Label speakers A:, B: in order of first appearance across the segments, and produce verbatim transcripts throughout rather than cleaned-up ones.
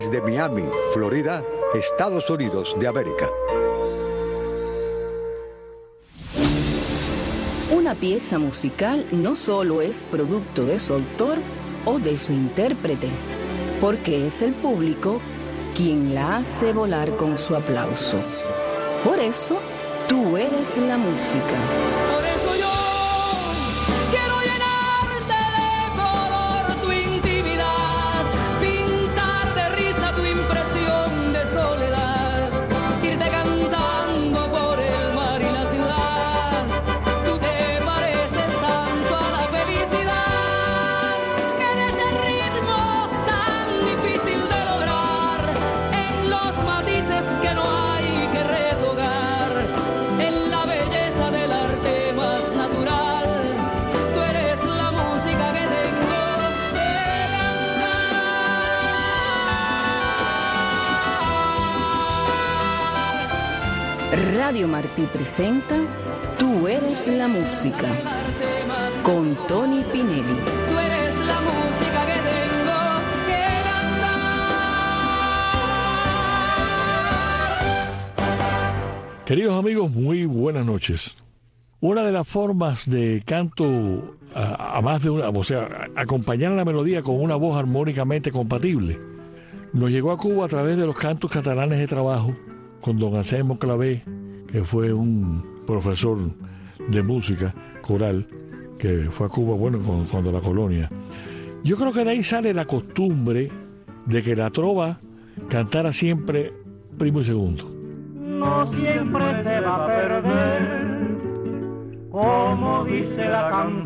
A: Desde Miami, Florida, Estados Unidos de América.
B: Una pieza musical no solo es producto de su autor o de su intérprete, porque es el público quien la hace volar con su aplauso. Por eso, tú eres la música.
C: Por eso yo quiero llenarte de color tu intimidad, pintar de risa tu impresión de soledad, irte cantando por el mar y la ciudad. Tú te pareces tanto a la felicidad, que en ese ritmo tan difícil de lograr, en los matices que no hay que retocar, en la belleza del arte más natural, tú eres la música que tengo que
B: cantar. Radio Martí presenta Tú eres la música, con Tony Pinelli.
C: Tú eres la música que tengo que cantar.
D: Queridos amigos, muy buenas noches. Una de las formas de canto a, a más de una, o sea, acompañar la melodía con una voz armónicamente compatible, nos llegó a Cuba a través de los cantos catalanes de trabajo con don Anselmo Clavé, que fue un profesor de música coral que fue a Cuba, bueno, cuando, cuando la colonia. Yo creo que de ahí sale la costumbre de que la trova cantara siempre primo y segundo.
E: No siempre se va a perder, como dice la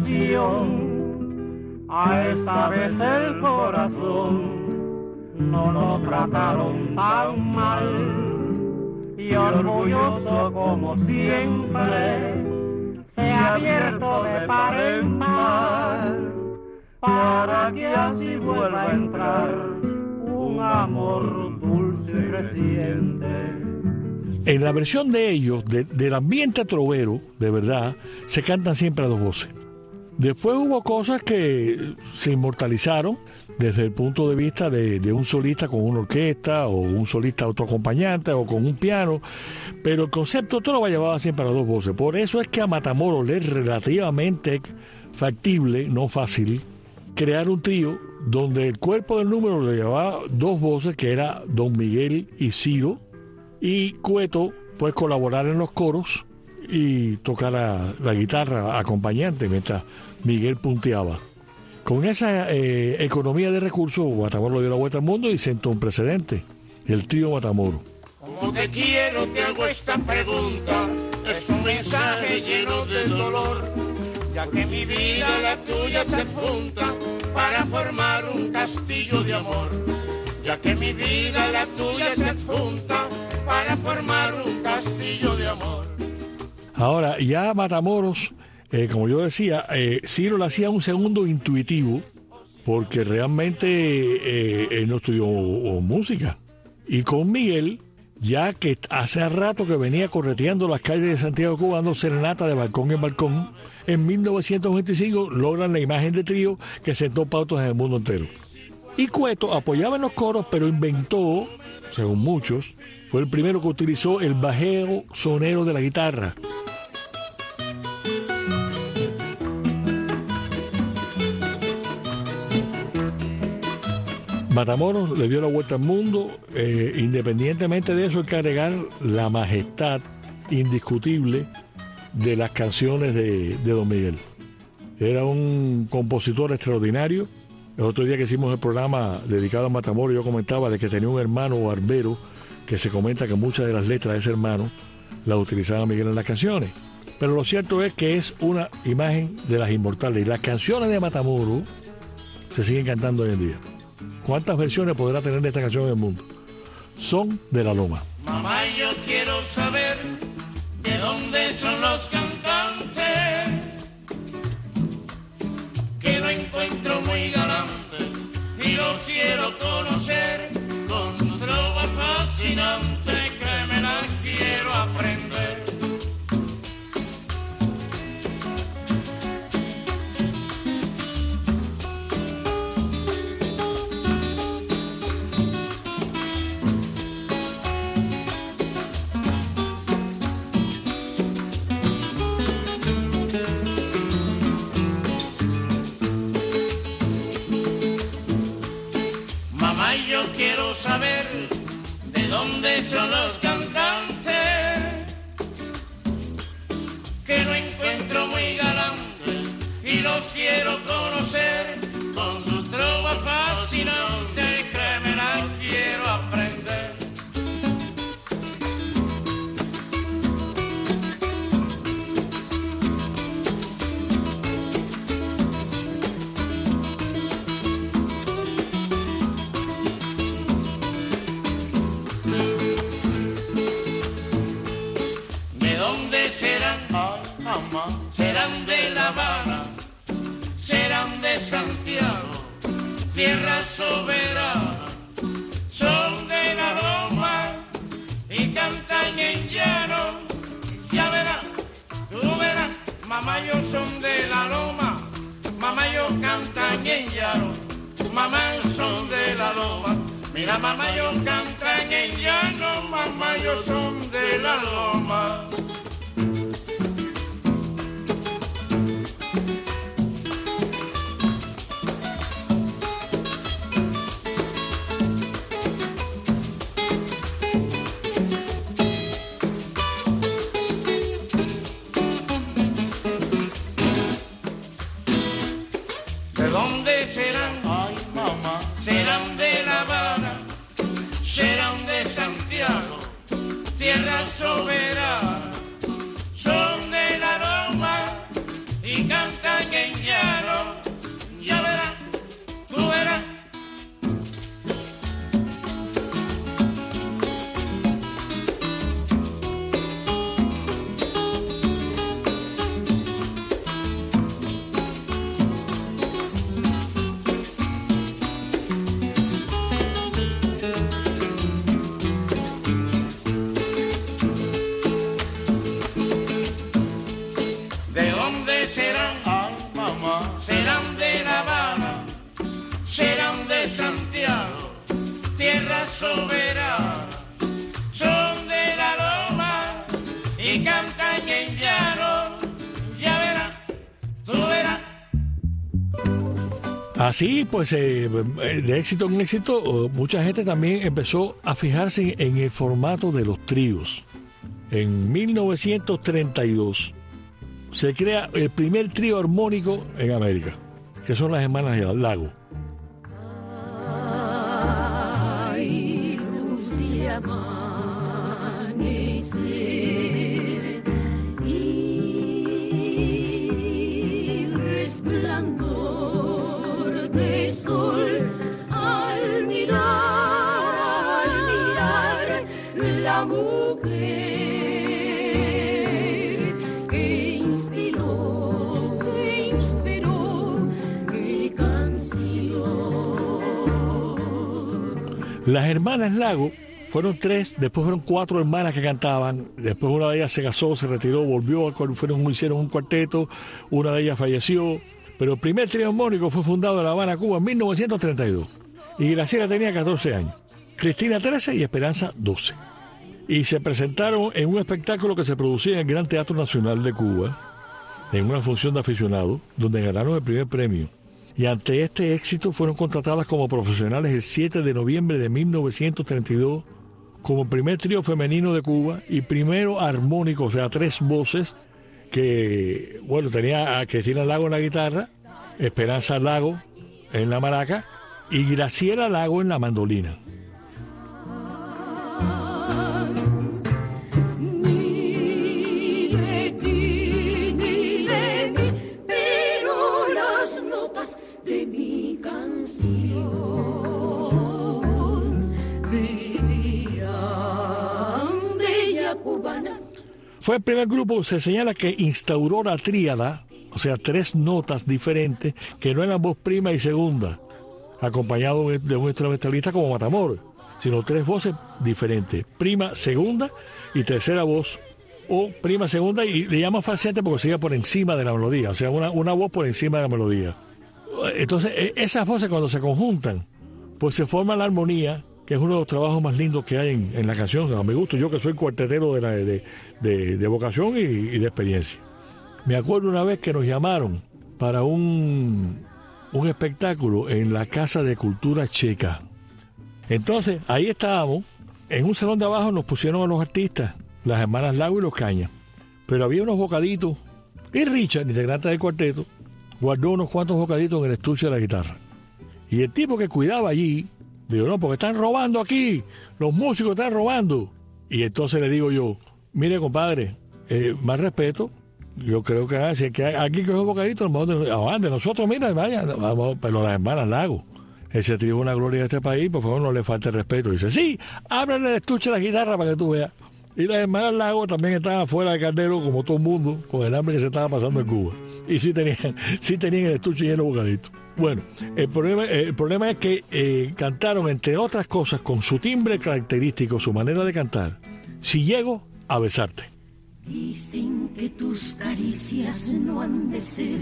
E: canción. A esta vez el corazón no lo trataron tan mal, y orgulloso como siempre se ha abierto de par en par, para que así vuelva a entrar un amor dulce y reciente.
D: En la versión de ellos, de, del ambiente trovero, de verdad, se cantan siempre a dos voces. Después hubo cosas que se inmortalizaron desde el punto de vista de, de un solista con una orquesta, o un solista autoacompañante, o con un piano, pero el concepto trova llevaba siempre a las dos voces. Por eso es que a Matamoros le es relativamente factible, no fácil, crear un trío donde el cuerpo del número le llevaba dos voces, que era Don Miguel y Ciro, y Cueto pues colaborar en los coros y tocar la, la guitarra acompañante mientras Miguel punteaba. Con esa eh, economía de recursos, Matamoros dio la vuelta al mundo y sentó un precedente, el trío Matamoros.
F: Como te quiero, te hago esta pregunta, es un mensaje lleno de dolor, ya que mi vida y la tuya se juntan para formar un castillo de amor, ya que mi vida y la tuya se juntan para formar un castillo de amor.
D: Ahora, ya Matamoros, eh, como yo decía, eh, Ciro le hacía un segundo intuitivo, porque realmente eh, él no estudió música. Y con Miguel, ya que hace rato que venía correteando las calles de Santiago de Cuba, dando serenata de balcón en balcón, en mil novecientos veinticinco logran la imagen de trío que sentó pautas en el mundo entero. Y Cueto apoyaba en los coros, pero inventó, según muchos, fue el primero que utilizó el bajeo sonero de la guitarra. Matamoros le dio la vuelta al mundo. Eh, independientemente de eso, hay que agregar la majestad indiscutible de las canciones de, de Don Miguel. Era un compositor extraordinario. El otro día que hicimos el programa dedicado a Matamoros, yo comentaba de que tenía un hermano barbero, que se comenta que muchas de las letras de ese hermano las utilizaba Miguel en las canciones. Pero lo cierto es que es una imagen de las inmortales. Y las canciones de Matamoros se siguen cantando hoy en día. ¿Cuántas versiones podrá tener esta canción en el mundo? Son de la Loma.
F: Mamá, yo quiero saber de dónde son los cantantes, que lo encuentro muy galante y los quiero conocer, con su trova fascinante que me la quiero aprender. quiero saber de dónde son los cantantes, que no encuentro muy galantes y los quiero conocer con su trova fascinante, créeme, la quiero aprender. Serán de La Habana, serán de Santiago, tierra soberana, son de la Loma y cantan en llano. Ya verás, tú verás, mamá, yo son de la Loma, mamá, yo cantan en llano, mamá, son de la Loma. Mira, mamá, yo cantan en llano, mamá, yo son de la Loma. Serán, ay mamá, serán de La Habana, serán de Santiago, tierra soberana, son de la Loma y cantan en llano. Ya verás, tú verás. Serán, ay mamá, serán de La Habana, serán de Santiago, tierra soberana, son de la Loma y cantan en llano. Ya verás, tú verás.
D: Así, pues, eh, de éxito en éxito, mucha gente también empezó a fijarse en el formato de los tríos. En mil novecientos treinta y dos se crea el primer trío armónico en América, que son las hermanas Lago.
C: Ay, luz de amanecer y resplandor de sol al mirar, al mirar la mujer.
D: Las hermanas Lago fueron tres, después fueron cuatro hermanas que cantaban, después una de ellas se casó, se retiró, volvió, fueron, hicieron un cuarteto, una de ellas falleció, pero el primer trío armónico fue fundado en La Habana, Cuba, en mil novecientos treinta y dos, y Graciela tenía catorce años, Cristina trece y Esperanza doce, y se presentaron en un espectáculo que se producía en el Gran Teatro Nacional de Cuba, en una función de aficionados, donde ganaron el primer premio. Y ante este éxito fueron contratadas como profesionales el siete de noviembre de mil novecientos treinta y dos como primer trío femenino de Cuba y primero armónico, o sea, tres voces, que, bueno, tenía a Cristina Lago en la guitarra, Esperanza Lago en la maraca y Graciela Lago en la mandolina.
C: De mi canción vivirán de ella cubana.
D: Fue el primer grupo, se señala, que instauró la tríada, o sea, tres notas diferentes, que no eran voz prima y segunda, acompañado de un instrumentalista como Matamoros, sino tres voces diferentes, prima, segunda y tercera voz, o prima, segunda, y le llaman falsete porque se iba por encima de la melodía, o sea, una, una voz por encima de la melodía. Entonces, esas voces cuando se conjuntan, pues se forma la armonía, que es uno de los trabajos más lindos que hay en, en la canción. A mi gusto, yo que soy cuartetero de, la, de, de, de vocación y, y de experiencia. Me acuerdo una vez que nos llamaron para un, un espectáculo en la Casa de Cultura Checa, Entonces, ahí estábamos, en un salón de abajo nos pusieron a los artistas, las hermanas Lago y los Cañas, pero había unos bocaditos, y Richard, integrante del cuarteto, guardó unos cuantos bocaditos en el estuche de la guitarra. Y el tipo que cuidaba allí, digo, no, porque están robando aquí, los músicos están robando. Y entonces le digo yo, mire compadre, eh, más respeto, yo creo que, ah, si es que aquí coge un bocadito, a lo mejor de, ah, de nosotros, mira, vaya, vamos, pero las hermanas Lago, ese tío es una gloria de este país, por favor no le falte el respeto. Y dice, sí, ábrele el estuche de la guitarra para que tú veas. Y las hermanas Lago también estaban fuera de Cardero, como todo el mundo, con el hambre que se estaba pasando en Cuba. Y sí tenían, sí tenían el estuche lleno de bocaditos. Bueno, el problema, el problema es que eh, cantaron, entre otras cosas, con su timbre característico, su manera de cantar, Si llego a besarte.
G: Dicen que tus caricias no han de ser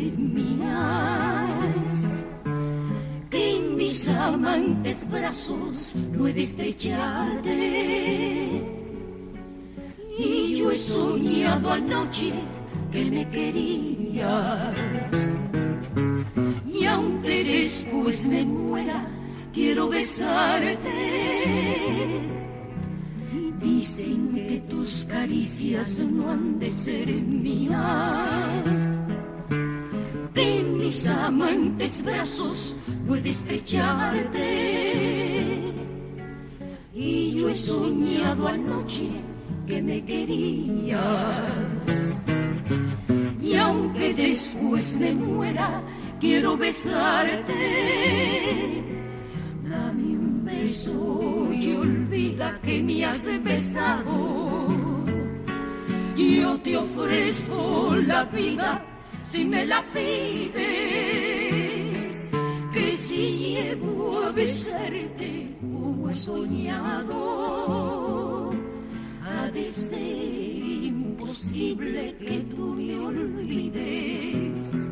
G: mías, que en mis amantes brazos no he de estrecharte. Y yo he soñado anoche que me querías, y aunque después me muera, quiero besarte. Dicen que tus caricias no han de ser mías, que en mis amantes brazos no he de estrecharte. Y yo he soñado anoche que me querías, y aunque después me muera, quiero besarte. Dame un beso y olvida que me has besado. Yo te ofrezco la vida si me la pides, que si llego a besarte como he soñado, ha de ser imposible que tú me olvides.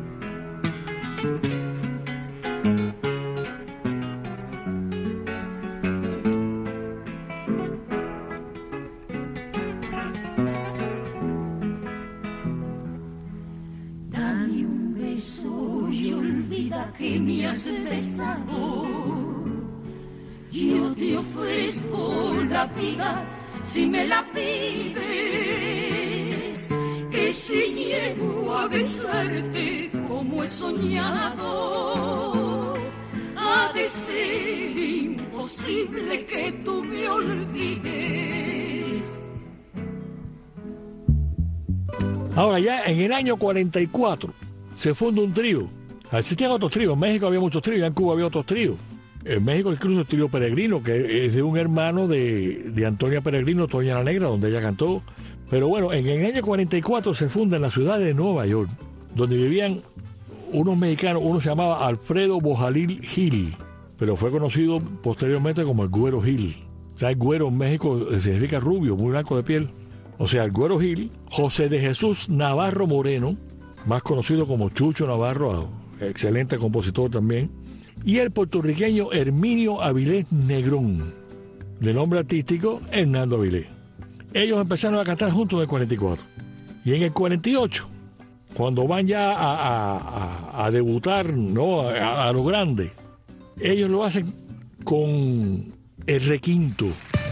G: Dame un beso y olvida que me has besado. Yo te ofrezco la vida si me la pides, que si llego a besarte como he soñado, ha de ser imposible que tú me olvides.
D: Ahora ya en el año cuarenta y cuatro se funda un trío. Existían otros tríos, en México había muchos tríos, ya en Cuba había otros tríos. En México incluso el trío Peregrino, que es de un hermano de, de Antonia Peregrino, Toña la Negra, donde ella cantó. Pero bueno, en el año cuarenta y cuatro se funda en la ciudad de Nueva York, donde vivían unos mexicanos. Uno se llamaba Alfredo Bojalil Gil, pero fue conocido posteriormente como el Güero Gil. O sea, el güero en México significa rubio, muy blanco de piel. O sea, el Güero Gil. José de Jesús Navarro Moreno, más conocido como Chucho Navarro, excelente compositor también. Y el puertorriqueño Herminio Avilés Negrón, de nombre artístico Hernando Avilés. Ellos empezaron a cantar juntos en el cuarenta y cuatro. Y en el cuarenta y ocho, cuando van ya a, a, a, a debutar, ¿no? a, a lo grande, ellos lo hacen con el requinto.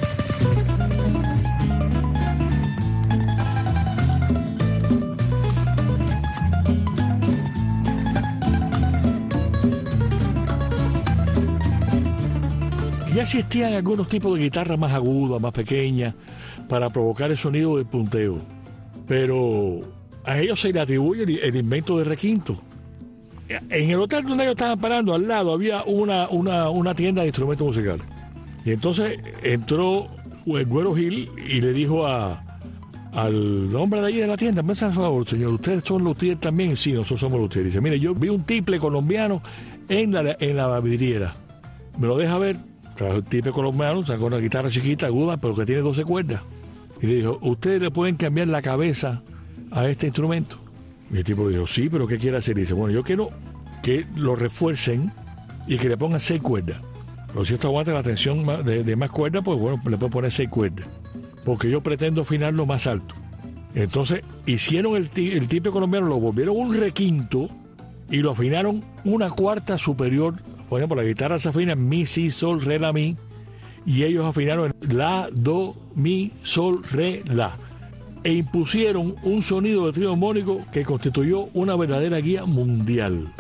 D: Ya existían algunos tipos de guitarras más agudas, más pequeñas, para provocar el sonido del punteo. Pero a ellos se le atribuye el, el invento del requinto. En el hotel donde ellos estaban parando, al lado, había una, una, una tienda de instrumentos musicales. Y entonces entró el Güero Gil y le dijo a, al hombre de allí de la tienda: me hace el favor, señor, ¿ustedes son luthier también? Sí, nosotros somos luthier. Dice: mire, yo vi un tiple colombiano en la, en la vidriera. ¿Me lo deja ver? Trajo el tiple colombiano, sacó una guitarra chiquita, aguda, pero que tiene doce cuerdas. Y le dijo: ¿ustedes le pueden cambiar la cabeza a este instrumento? Y el tipo le dijo: sí, pero ¿qué quiere hacer? Y dice: bueno, yo quiero que lo refuercen y que le pongan seis cuerdas. Pero si esto aguanta la tensión de, de más cuerdas, pues bueno, le puedo poner seis cuerdas, porque yo pretendo afinarlo más alto. Entonces hicieron el, el tiple colombiano, lo volvieron un requinto y lo afinaron una cuarta superior. Por ejemplo, la guitarra se afina mi, si, sol, re, la, mi, y ellos afinaron en la, do, mi, sol, re, la, e impusieron un sonido de trío armónico que constituyó una verdadera guía mundial.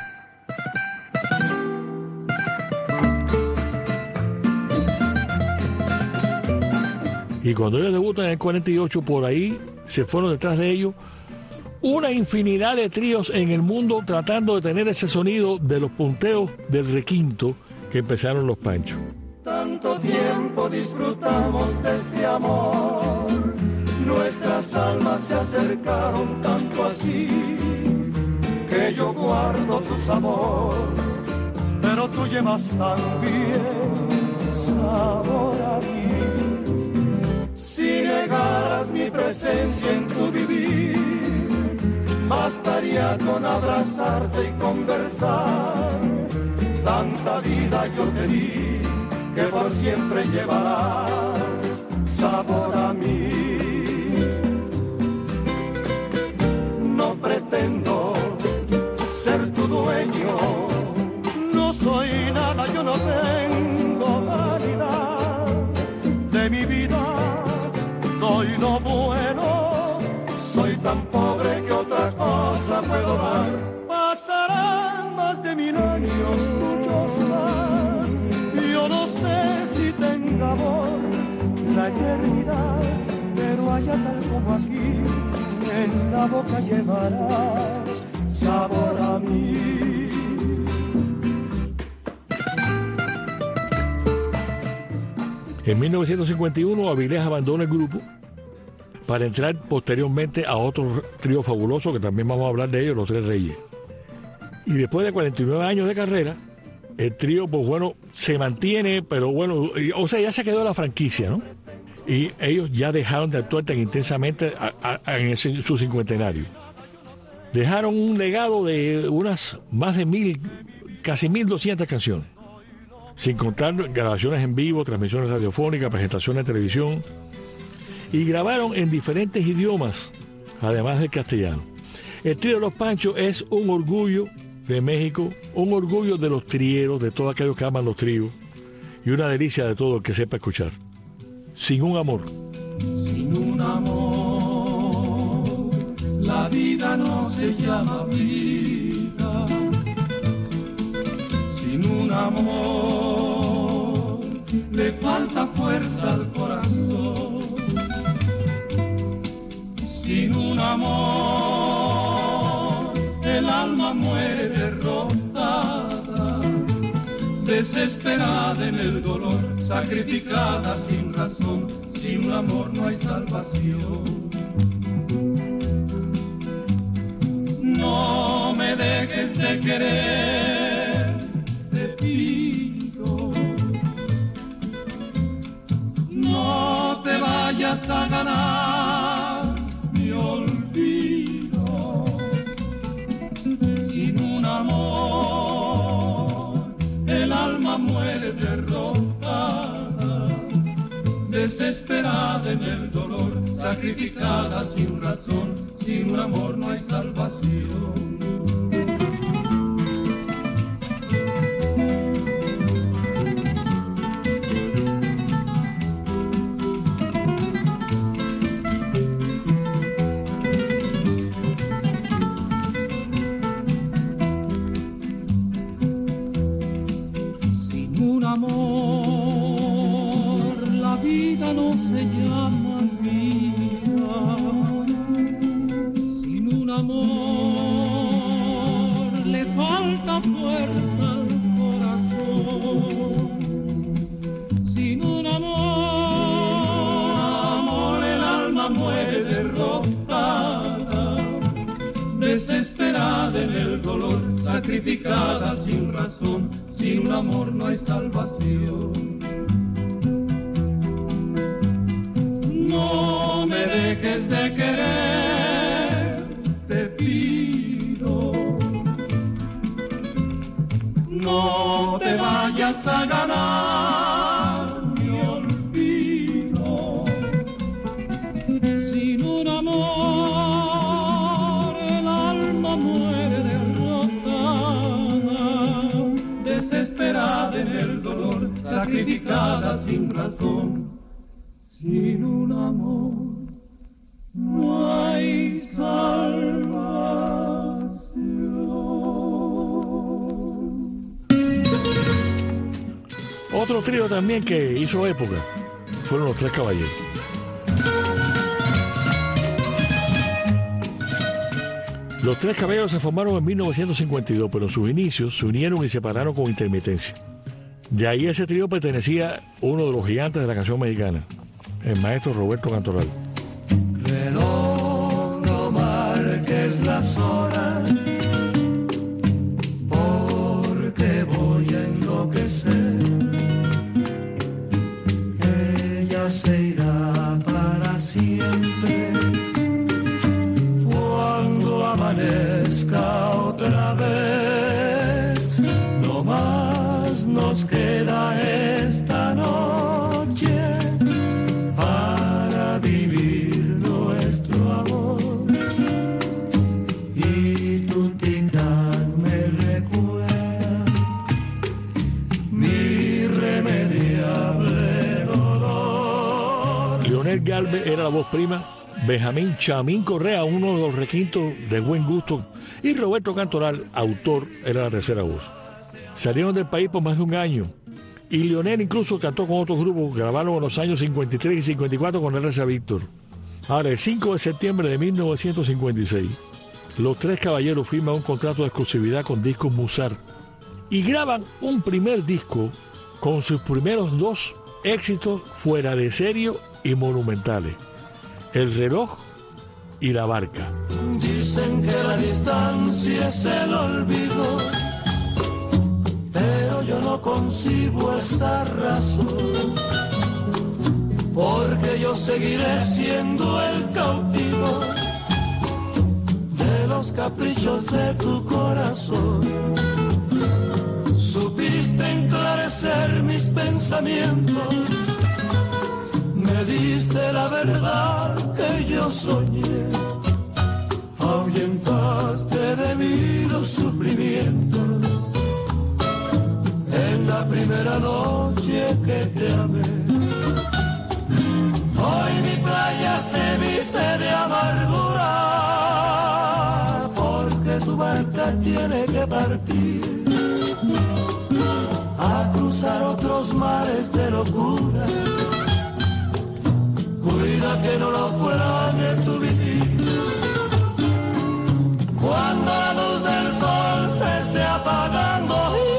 D: Y cuando ellos debutan en el cuarenta y ocho, por ahí se fueron detrás de ellos una infinidad de tríos en el mundo tratando de tener ese sonido de los punteos del requinto que empezaron los Panchos.
E: Tanto tiempo disfrutamos de este amor, nuestras almas se acercaron tanto así, que yo guardo tu sabor, pero tú llevas también sabor a mí. Si negaras mi presencia en tu vivir, bastaría con abrazarte y conversar. Tanta vida yo te di, que por siempre llevarás sabor a mí. No pretendo ser tu dueño, no soy nada, yo no tengo vanidad. De mi vida doy lo bueno, soy tan pobre que otra cosa puedo dar. Pasarán más de mil años, muchos más, yo no sé si tenga amor la eternidad, pero allá tal como aquí, en la boca llevarás sabor a mí.
D: En mil novecientos cincuenta y uno, Avilés abandona el grupo para entrar posteriormente a otro trío fabuloso, que también vamos a hablar de ellos, los Tres Reyes. Y después de cuarenta y nueve años de carrera, el trío, pues bueno, se mantiene, pero bueno, o sea, ya se quedó la franquicia, ¿no? Y ellos ya dejaron de actuar tan intensamente a, a, a en ese, su cincuentenario. Dejaron un legado de unas más de mil, casi mil doscientas canciones, sin contar grabaciones en vivo, transmisiones radiofónicas, presentaciones de televisión, y grabaron en diferentes idiomas, además del castellano. El trío de los Panchos es un orgullo de México, un orgullo de los trieros, de todos aquellos que aman los tríos, y una delicia de todo el que sepa escuchar. Sin un amor.
E: Sin un amor, la vida no se llama vida. Sin un amor, le falta fuerza al corazón. Sin un amor, el alma muere derrotada, desesperada en el dolor, sacrificada sin razón. Sin un amor no hay salvación. No me dejes de querer, te pido. No te vayas a ganar mi olvido. Sin un amor, el alma muere derrotada, desesperada en el dolor, sacrificada sin razón. Sin un amor no hay salvación. Sin un amor, la vida no se llama vida. Sin un amor, le falta fuerza al corazón. Sin un amor, el alma muere derrotada, desesperada en el dolor, sacrificada sin razón. Sin un amor no hay salvación. No me dejes de querer, te pido. No te vayas a ganar mi olvido. Sin un amor, el alma muere derrotada, desesperada en el dolor, sacrificada sin razón. Sin un amor no hay salvación.
D: Otro trío también que hizo época fueron los Tres Caballeros. Los Tres Caballeros se formaron en mil novecientos cincuenta y dos, pero en sus inicios se unieron y se separaron con intermitencia. De ahí a ese trío pertenecía uno de los gigantes de la canción mexicana, el maestro Roberto Cantoral.
H: Reloj, no marques las horas, porque voy a enloquecer. Ella se irá para siempre cuando amanezca otra vez. No más nos queda esta noche para vivir nuestro amor. Y tu tic-tac me recuerda mi irremediable dolor.
D: Leonel Galvez era la voz prima, Benjamín Chamín Correa, uno de los requintos de buen gusto, y Roberto Cantoral, autor, era la tercera voz. Salieron del país por más de un año, y Leonel incluso cantó con otros grupos, grabaron en los años cincuenta y tres y cincuenta y cuatro con R C A Víctor. Ahora, el cinco de septiembre de mil novecientos cincuenta y seis, los Tres Caballeros firman un contrato de exclusividad con Discos Musart y graban un primer disco con sus primeros dos éxitos fuera de serie y monumentales: El reloj y La barca.
H: Dicen que la distancia es el olvido, pero yo no concibo esa razón, porque yo seguiré siendo el cautivo de los caprichos de tu corazón. Supiste enclarecer mis pensamientos, me diste la verdad que yo soñé, ahuyentaste de mí los sufrimientos en la primera noche que te amé. Hoy mi playa se viste de amargura, porque tu barca tiene que partir a cruzar otros mares de locura. Cuida que no naufrague tu vivir. Cuando la luz del sol se esté apagando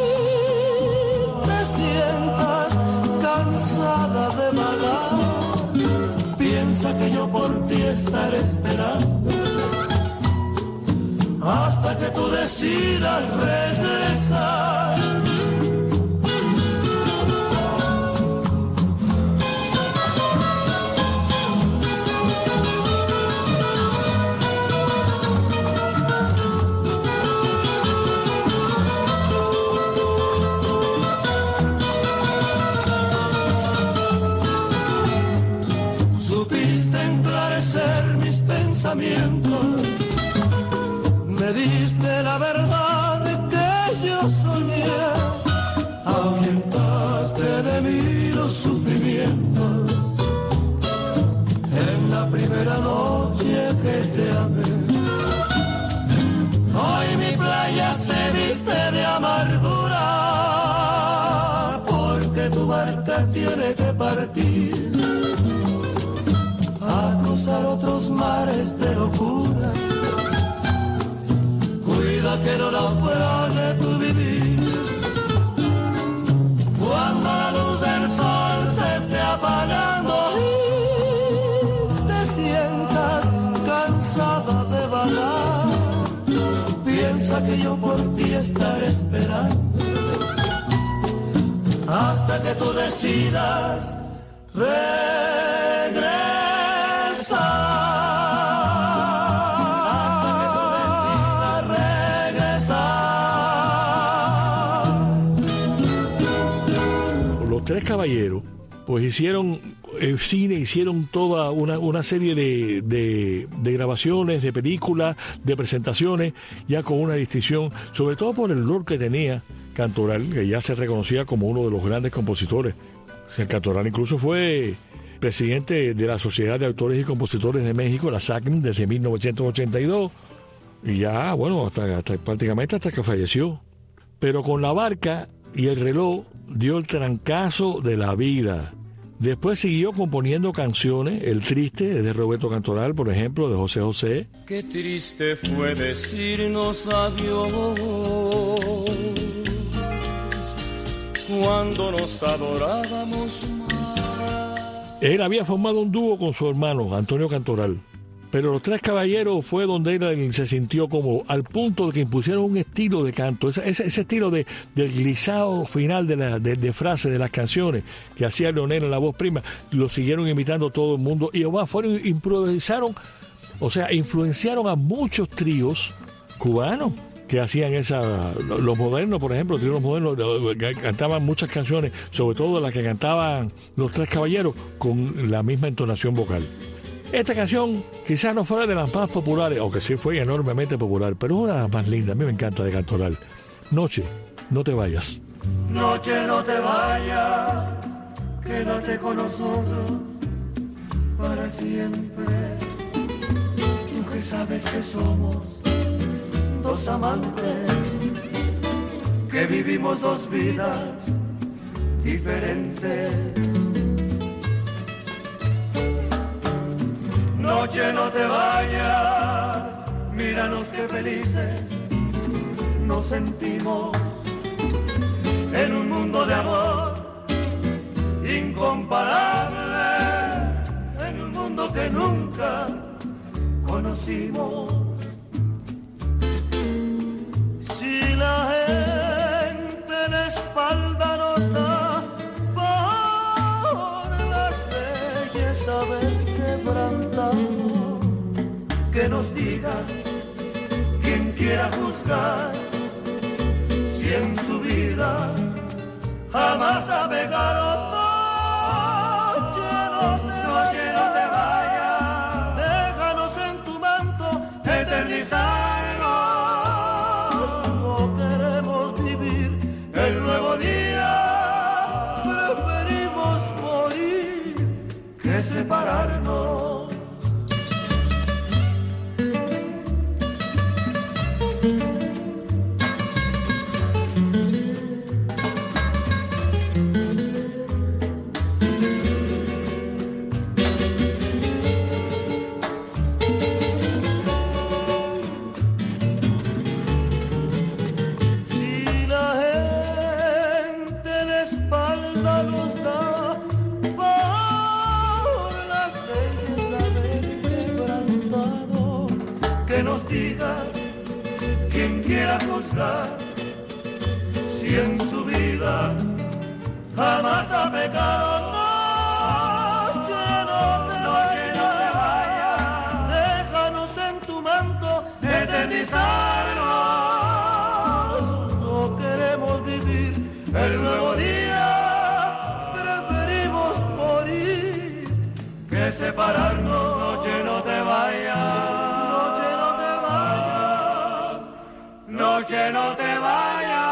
H: y te sientas cansada de vagar, piensa que yo por ti estaré esperando hasta que tú decidas regresar. Me diste la verdad que yo soñé, ahuyentaste de mí los sufrimientos en la primera noche que te amé. Hoy mi playa se viste de amargura, porque tu barca tiene que partir a cruzar otros mares de locura. Cuida que no naufrague tu vivir. Cuando la luz del sol se esté apagando y te sientas cansada de vagar, piensa que yo por ti estaré esperando hasta que tú decidas regresar.
D: Los Tres Caballeros pues hicieron el cine, hicieron toda una, una serie de, de, de grabaciones, de películas, de presentaciones, ya con una distinción, sobre todo por el rol que tenía Cantoral, que ya se reconocía como uno de los grandes compositores El Cantoral incluso fue presidente de la Sociedad de Autores y Compositores de México, la S A C M, desde mil novecientos ochenta y dos, y ya, bueno, hasta, hasta prácticamente hasta que falleció. Pero con La Barca y El Reloj dio el trancazo de la vida. Después siguió componiendo canciones, El Triste, de Roberto Cantoral, por ejemplo, de José José.
I: Qué triste fue decirnos adiós cuando nos adorábamos más.
D: Él había formado un dúo con su hermano, Antonio Cantoral. Pero Los Tres Caballeros fue donde él se sintió como al punto de que impusieron un estilo de canto, ese, ese, ese estilo de, del glissado final de, la, de, de frases de las canciones que hacía Leonel en la voz prima, lo siguieron imitando todo el mundo y además fueron, improvisaron, o sea, influenciaron a muchos tríos cubanos que hacían esa, los modernos, por ejemplo, los tríos modernos cantaban muchas canciones, sobre todo las que cantaban Los Tres Caballeros, con la misma entonación vocal. Esta canción quizás no fuera de las más populares, aunque sí fue enormemente popular, pero es una de las más lindas, a mí me encanta, de Cantoral. Noche, no te vayas.
H: Noche, no te vayas, quédate con nosotros para siempre. Tú que sabes que somos dos amantes, que vivimos dos vidas diferentes. Noche, no te vayas, míranos qué felices nos sentimos en un mundo de amor incomparable, en un mundo que nunca conocimos. Si la gente la espalda nos da por las leyes haber quebrantado, que nos diga quien quiera juzgar si en su vida jamás ha pegado. Noche, no te, noche, no te vayas, déjanos en tu manto eternizarnos. No queremos vivir el nuevo día, preferimos morir que separarnos. Diga quien quiera juzgar si en su vida jamás ha pecado. Noche, no te, noche, no te vayas, déjanos en tu manto eternizarnos. No queremos vivir el nuevo día, preferimos morir que separarnos. Noche, no te vayas, noche, no te vayas.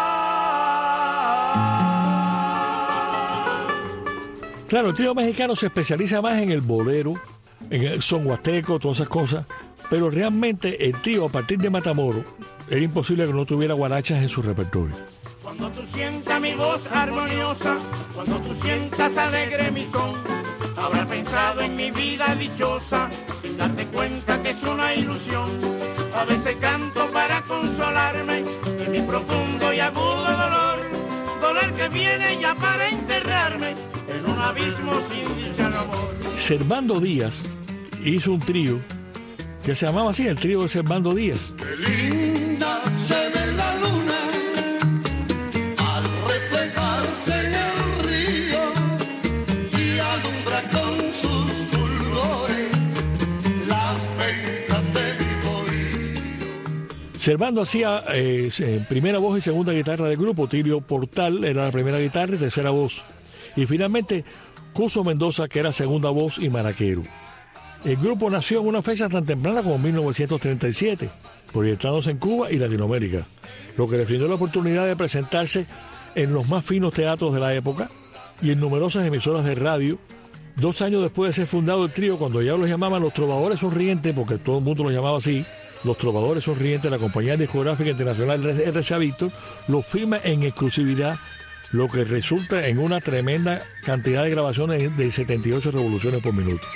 D: Claro, el trío mexicano se especializa más en el bolero, en el son huasteco, todas esas cosas, pero realmente el trío a partir de Matamoros era imposible que no tuviera guarachas en su repertorio.
F: Cuando tú sientas mi voz armoniosa, cuando tú sientas alegre mi son, habrás pensado en mi vida dichosa, sin darte cuenta que es una ilusión. A veces canto para consolarme en mi profundo y agudo dolor, dolor que viene ya para enterrarme en un abismo sin dicha no amor.
D: Servando Díaz hizo un trío que se llamaba así, el trío de Servando Díaz.
H: Qué linda se ve la luna al reflejarse en el río y alumbra con sus fulgores las venas de mi bohío.
D: Servando hacía eh, primera voz y segunda guitarra del grupo. Tilio Portal era la primera guitarra y tercera voz. Y finalmente Cuso Mendoza, que era segunda voz y maraquero. El grupo nació en una fecha tan temprana como mil novecientos treinta y siete, proyectándose en Cuba y Latinoamérica, lo que les brindó la oportunidad de presentarse en los más finos teatros de la época, y en numerosas emisoras de radio. Dos años después de ser fundado el trío, cuando ya los llamaban los Trovadores Sonrientes, porque todo el mundo los llamaba así, los Trovadores Sonrientes, la compañía discográfica internacional R C A Víctor los firma en exclusividad, lo que resulta en una tremenda cantidad de grabaciones de setenta y ocho revoluciones por minuto.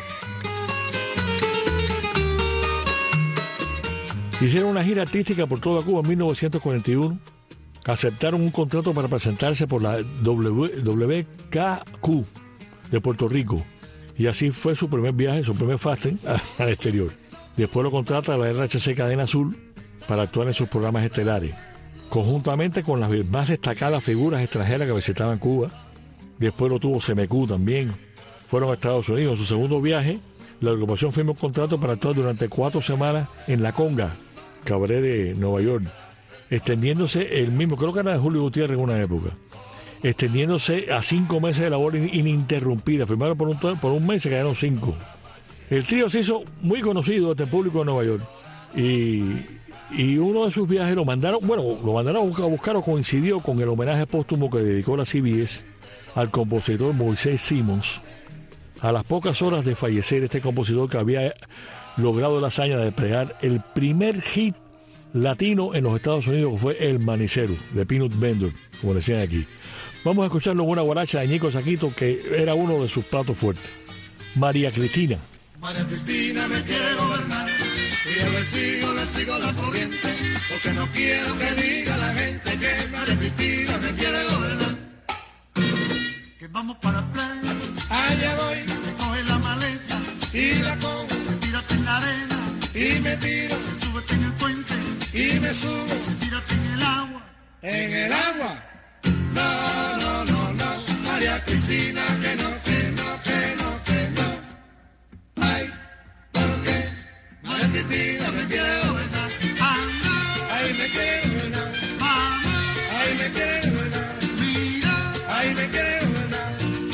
D: Hicieron una gira artística por toda Cuba en mil novecientos cuarenta y uno. Aceptaron un contrato para presentarse por la W K Q de Puerto Rico. Y así fue su primer viaje, su primer fasting al exterior. Después lo contrata la R H C Cadena Azul para actuar en sus programas estelares, conjuntamente con las más destacadas figuras extranjeras que visitaban Cuba. Después lo tuvo C M Q también. Fueron a Estados Unidos. En su segundo viaje, la agrupación firmó un contrato para actuar durante cuatro semanas en La Conga, cabaret de Nueva York, extendiéndose el mismo, creo que era de Julio Gutiérrez en una época, extendiéndose a cinco meses de labor ininterrumpida. Firmaron por un, por un mes y se quedaron cinco. El trío se hizo muy conocido ante el público de Nueva York. Y, y uno de sus viajes lo mandaron, bueno, lo mandaron a buscar, a buscar o coincidió con el homenaje póstumo que dedicó la C B S al compositor Moisés Simmons. A las pocas horas de fallecer, este compositor que había logrado la hazaña de pegar el primer hit latino en los Estados Unidos, que fue El Manicero, de Peanut Vendor, como decían aquí. Vamos a escucharlo en una guaracha de Ñico Saquito, que era uno de sus platos fuertes. María Cristina.
H: María Cristina me quiere gobernar y yo le sigo, le sigo la corriente, porque no quiero que diga la gente que María Cristina me quiere gobernar. Que vamos para la playa, allá voy, me coge la maleta y la cojo, me tírate en la arena y me tiro, me súbete en el puente y me subo, me tírate en el agua, en el agua. No, no, no, no, María Cristina, que no, que no, que no, que no. Ay, ¿por qué? María Cristina me quiere gobernar. Ay, me quiere gobernar. Mamá, ay, me quiere gobernar. Mira, ay, me quiere gobernar.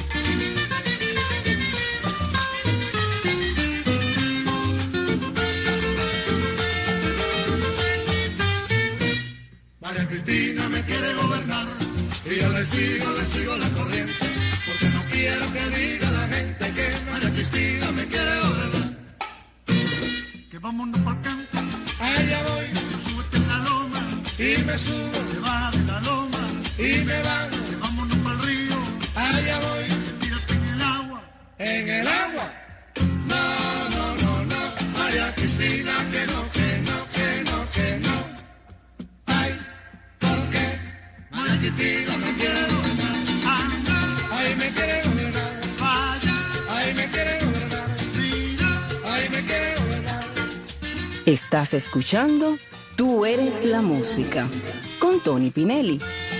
H: María Cristina me quiere gobernar y yo le sigo, le sigo la corriente, porque no quiero que diga la gente que María Cristina me quiere gobernar. Que vámonos pa'l campo, allá voy, yo súbete en la loma y me subo, te bajas de la loma y me bajo. Que vámonos pa'l río, allá voy, tírate en el agua, en el agua. No, no, no, no, María Cristina, que no, que no, que no, que no. Ay, ¿por qué? María Cristina me quiere gobernar. Ay, me quiere gobernar. Vaya, ay, me quiere gobernar. Mira, ay, me quiere gobernar.
B: Estás escuchando Tú Eres la Música con Tony Pinelli.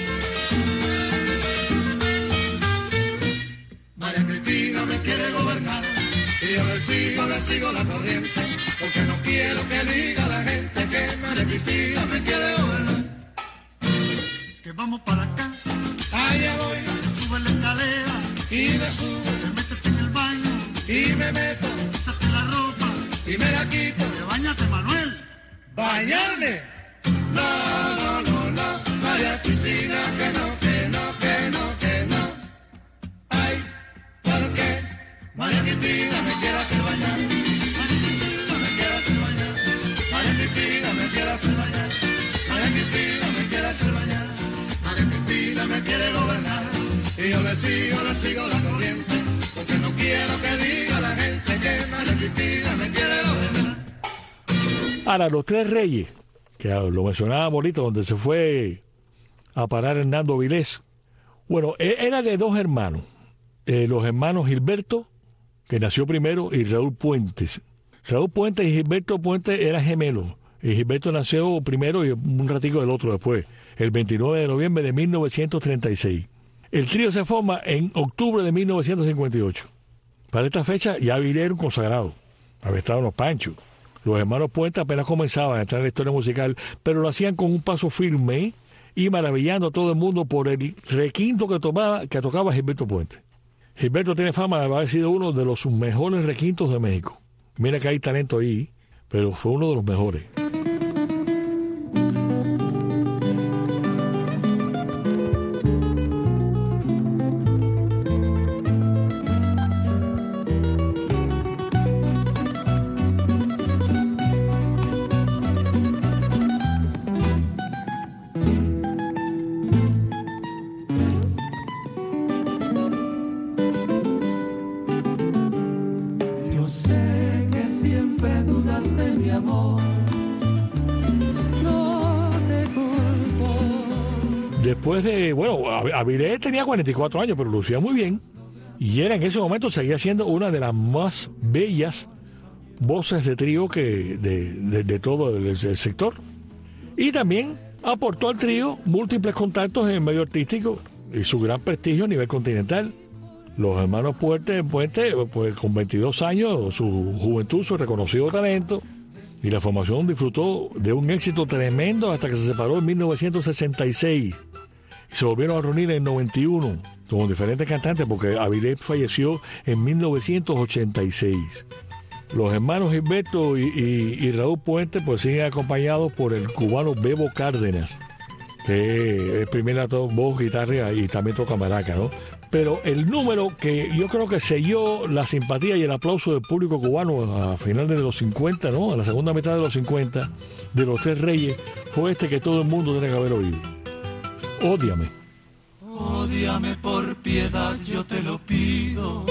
H: María Cristina me quiere gobernar y yo le sigo, le sigo la corriente, porque no quiero que diga la gente que María Cristina me quiere gobernar. Que vamos para la casa, allá voy, me sube la escalera y me subo, me metes en el baño y me meto, quítate la ropa y me la quito. Te bañate, Manuel. ¿Bañarme? No, no, no, no, María Cristina, que no, que no, que no, que no. Ay, ¿por qué? María Cristina me quiere hacer bañar. María Cristina me quiere hacer bañar. María Cristina me quiere hacer bañar. María Cristina me quiere hacer bañar. María Cristina me quiere gobernar y yo le sigo, le sigo la corriente, porque no quiero que diga la gente que María Cristina me quiere gobernar.
D: Ahora, Los Tres Reyes, que lo mencionaba bonito, donde se fue a parar Hernando Vilés. Bueno, era de dos hermanos, eh, los hermanos Gilberto, que nació primero, y Raúl Puentes. Raúl Puentes y Gilberto Puentes eran gemelos, y Gilberto nació primero y un ratico del otro después, el veintinueve de noviembre de mil novecientos treinta y seis. El trío se forma en octubre de mil novecientos cincuenta y ocho. Para esta fecha ya Vilés era un consagrado, había estado en Los Panchos. Los hermanos Puentes apenas comenzaban a entrar en la historia musical, pero lo hacían con un paso firme y maravillando a todo el mundo por el requinto que, tomaba, que tocaba Gilberto Puentes. Gilberto tiene fama de haber sido uno de los mejores requintos de México. Mira que hay talento ahí, pero fue uno de los mejores.
H: de mi amor. No te culpo.
D: Después de, bueno, Avilés tenía cuarenta y cuatro años, pero lucía muy bien. Y era en ese momento, seguía siendo una de las más bellas voces de trío que de, de, de todo el, el sector. Y también aportó al trío múltiples contactos en el medio artístico y su gran prestigio a nivel continental. Los hermanos Puente, Puente pues con veintidós años, su juventud, su reconocido talento y la formación disfrutó de un éxito tremendo hasta que se separó en mil novecientos sesenta y seis. Y se volvieron a reunir en noventa y uno con diferentes cantantes porque Avilés falleció en mil novecientos ochenta y seis. Los hermanos Gilberto y, y, y Raúl Puente pues siguen acompañados por el cubano Bebo Cárdenas, que es primera voz, guitarra y también toca maraca, ¿no? Pero el número que yo creo que selló la simpatía y el aplauso del público cubano a finales de los cincuenta, ¿no? A la segunda mitad de los cincuenta, de los Tres Reyes, fue este que todo el mundo tiene que haber oído. Ódiame.
H: Ódiame por piedad, yo te lo pido.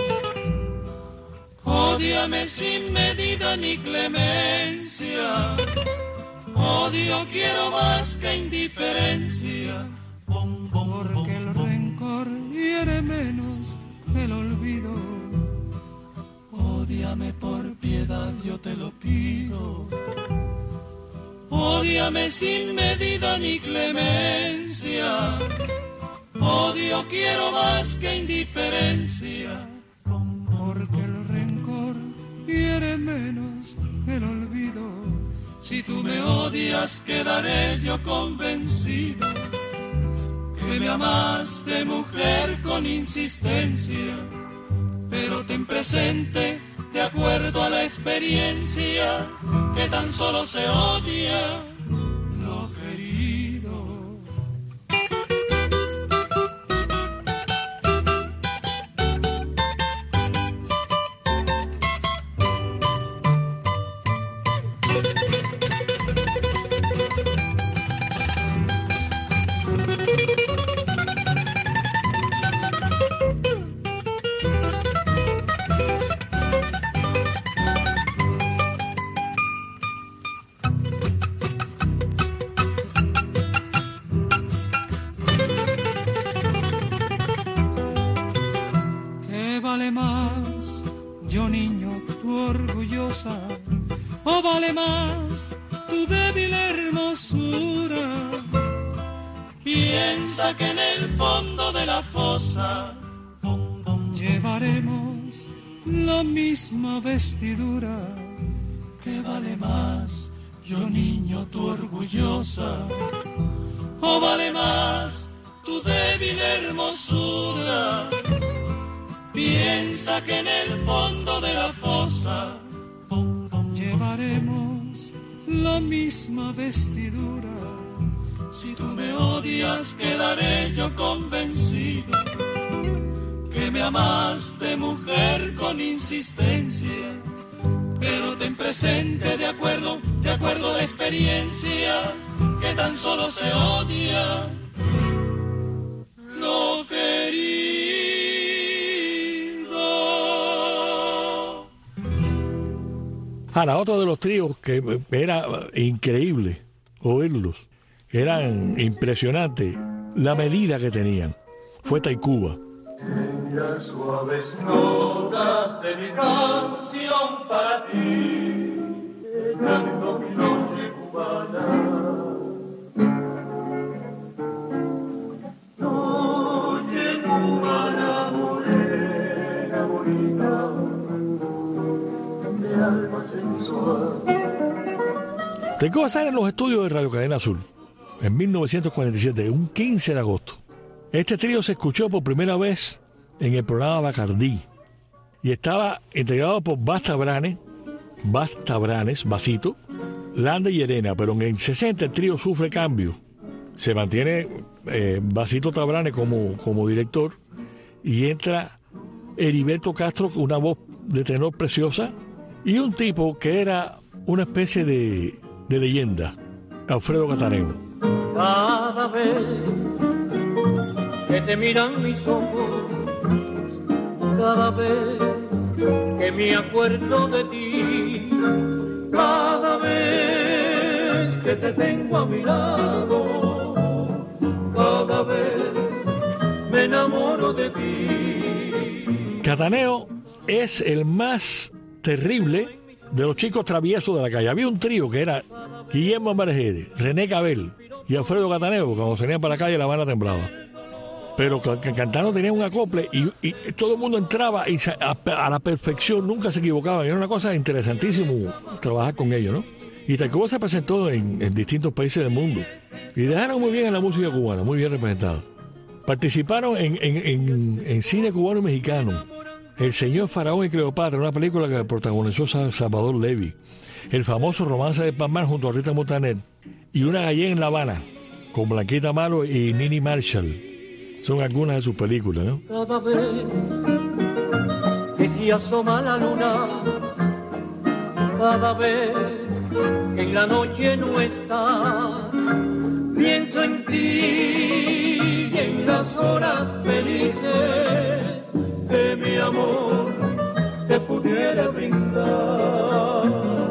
H: Ódiame sin medida ni clemencia. Odio quiero más que indiferencia. Bom, bom, porque el rencor hiere menos que el olvido. Ódiame por piedad, yo te lo pido. Ódiame sin medida ni clemencia. Odio quiero más que indiferencia. Porque el rencor hiere menos que el olvido. Si tú me odias, quedaré yo convencido que me amaste, mujer, con insistencia. Pero ten presente, de acuerdo a la experiencia, que tan solo se odia lo querido. ¿O vale más tu débil hermosura? Piensa que en el fondo de la fosa llevaremos la misma vestidura. ¿Qué vale más, yo niño, tu orgullosa? ¿O vale más tu débil hermosura? Piensa que en el fondo de la fosa llevaremos la misma vestidura. Si tú me odias, quedaré yo convencido que me amaste, mujer, con insistencia. Pero ten presente, de acuerdo, de acuerdo a la experiencia, que tan solo se odia lo querido.
D: Ahora, otro de los tríos que era increíble oírlos, eran impresionantes la medida que tenían, fue Tacuba.
E: En las suaves notas de mi canción para ti, canto mi noche cubana. Noche cubana, morena, bonita, de alma sensual.
D: Tacuba sale en los estudios de Radio Cadena Azul en mil novecientos cuarenta y siete, un quince de agosto. Este trío se escuchó por primera vez en el programa Bacardí y estaba integrado por Basta Branes, Basta Branes, Basito, Landa y Elena, pero en el sesenta el trío sufre cambio. Se mantiene eh, Basito Tabranes como, como director y entra Heriberto Castro, una voz de tenor preciosa, y un tipo que era una especie de, de leyenda, Alfredo Cataneo.
I: Cada vez que te miran mis ojos, cada vez que me acuerdo de ti, Cada vez que te tengo a mi lado, cada vez me enamoro de ti.
D: Cataneo es el más terrible de los chicos traviesos de la calle. Había un trío que era Guillermo Margede, René Cabel y Alfredo Cataneo. Cuando salían para la calle la Habana temblaba. Pero Cantano tenía un acople y, y todo el mundo entraba y a, a la perfección, nunca se equivocaban. Era una cosa interesantísima trabajar con ellos, ¿no? Y Tacuba se presentó en, en distintos países del mundo y dejaron muy bien en la música cubana, muy bien representado. Participaron en, en, en, en cine cubano y mexicano. El señor Faraón y Cleopatra, una película que protagonizó Salvador Levy. El famoso Romance de Palmar junto a Rita Montaner. Y Una gallega en La Habana, con Blanquita Malo y Nini Marshall. Son algunas de sus películas, ¿no?
I: Cada vez que se asoma la luna, cada vez que en la noche no estás, pienso en ti y en las horas felices que mi amor te pudiera brindar.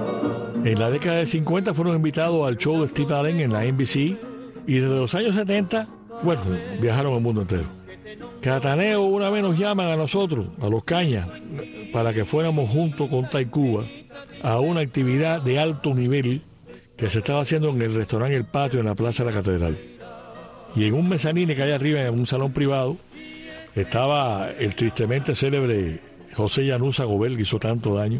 D: En la década de cincuenta fueron invitados al show de Steve Allen en la N B C y desde los años setenta, bueno, viajaron el mundo entero. Cataneo una vez nos llaman a nosotros, a los Cañas, para que fuéramos juntos con Tacuba a una actividad de alto nivel que se estaba haciendo en el restaurante El Patio en la Plaza de la Catedral. Y en un mezanine que hay arriba, en un salón privado, estaba el tristemente célebre José Llanusa Gobel, que hizo tanto daño,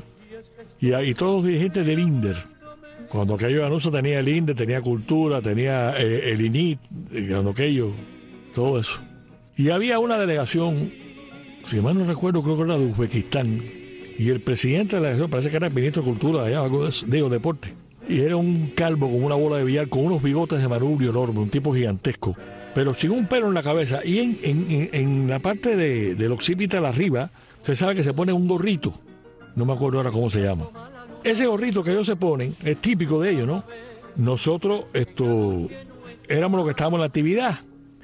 D: y, y todos los dirigentes del INDER. Cuando aquello Llanusa tenía el INDER, tenía Cultura, tenía eh, el I N I T, cuando aquello, todo eso. Y había una delegación, si mal no recuerdo, creo que era de Uzbekistán, y el presidente de la delegación, parece que era el ministro de Cultura, allá, algo de eso, digo, deporte. Y era un calvo con una bola de billar, con unos bigotes de manubrio enorme, un tipo gigantesco, pero sin un pelo en la cabeza. Y en, en, en la parte de, del occipital arriba, se sabe que se pone un gorrito, no me acuerdo ahora cómo se llama. Ese gorrito que ellos se ponen es típico de ellos, ¿no? Nosotros esto éramos los que estábamos en la actividad,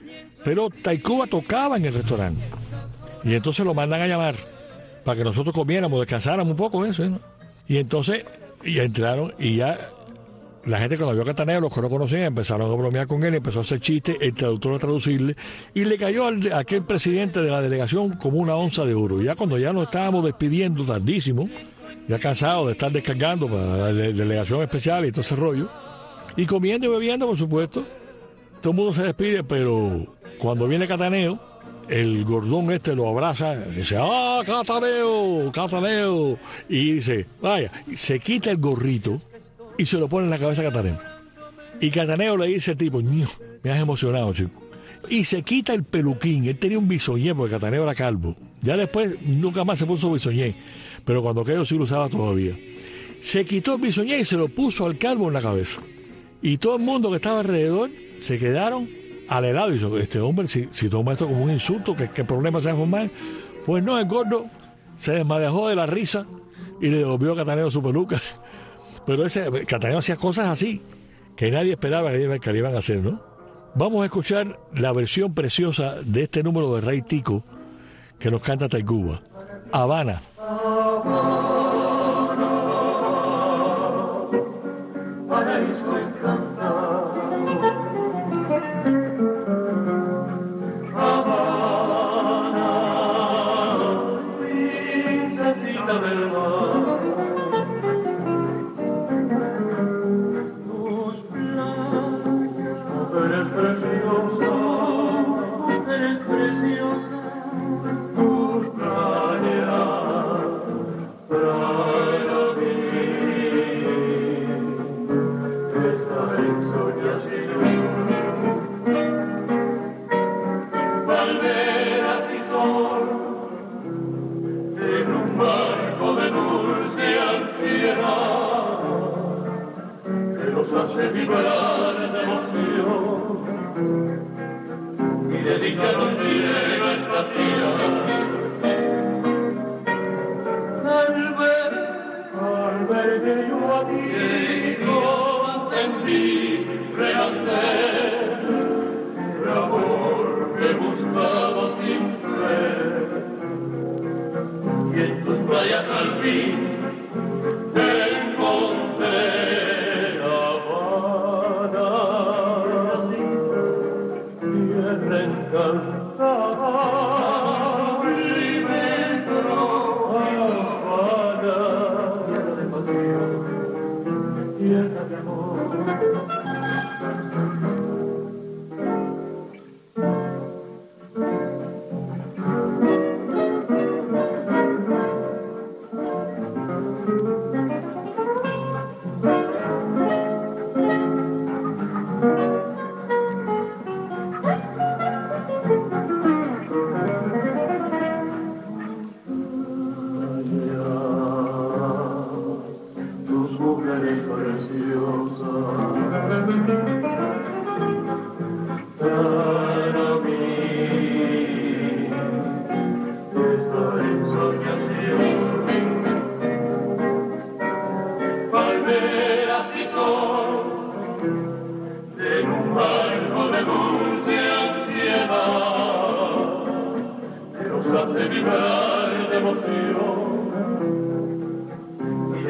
D: pero Tacuba tocaba en el restaurante. Y entonces lo mandan a llamar para que nosotros comiéramos, descansáramos un poco eso, ¿no? Y entonces ya entraron y ya la gente cuando vio a Cataneo, los que no conocían, empezaron a bromear con él, empezó a hacer chistes, el traductor a traducirle, y le cayó al, a aquel presidente de la delegación como una onza de oro. Y ya cuando ya nos estábamos despidiendo tardísimo, ya cansado de estar descargando para la delegación especial y todo ese rollo, y comiendo y bebiendo, por supuesto, todo el mundo se despide, pero cuando viene Cataneo, el gordón este lo abraza y dice, ¡ah, Cataneo, Cataneo! Y dice, vaya, se quita el gorrito y se lo pone en la cabeza a Cataneo. Y Cataneo le dice al tipo, me has emocionado, chico. Y se quita el peluquín. Él tenía un bisoñé porque Cataneo era calvo. Ya después nunca más se puso bisoñé, pero cuando aquello sí lo usaba todavía. Se quitó el bisoñé y se lo puso al calvo en la cabeza. Y todo el mundo que estaba alrededor se quedaron al helado. Y dijo, este hombre, si, si toma esto como un insulto, ¿qué, qué problema se va a formar? Pues no, el gordo se desmadejó de la risa y le devolvió a Cataneo su peluca. Pero ese Cataneo hacía cosas así que nadie esperaba que, que le iban a hacer, ¿no? Vamos a escuchar la versión preciosa de este número de Ray Tico que nos canta Tacuba, Habana.
H: Hace vibrar de emoción y dedicaron bien a esta tierra. Al ver, al ver que yo a ti sentí renacer el amor que buscaba sin fe, y en tus playas al fin te encontré.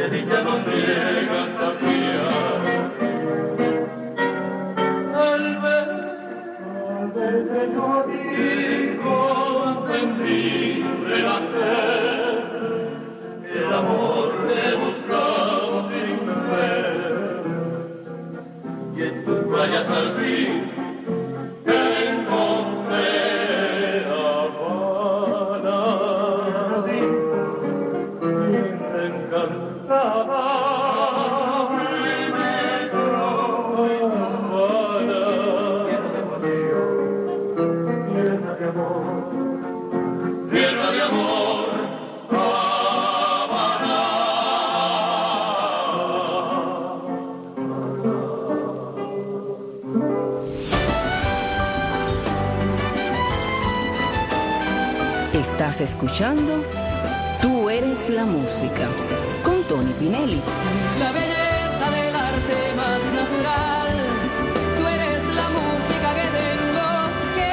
I: ella no niega hasta día. Al ver, al ver que yo digo, sentí renacer el amor que buscamos sin ver, y en tus playas al fin que encontré Habana, tierra encantada, mi metro Habana, tierra de amor, tierra de amor, Habana.
B: Estás escuchando Tú eres la música con Tony Pinelli.
C: La belleza del arte más natural, tú eres la música que tengo que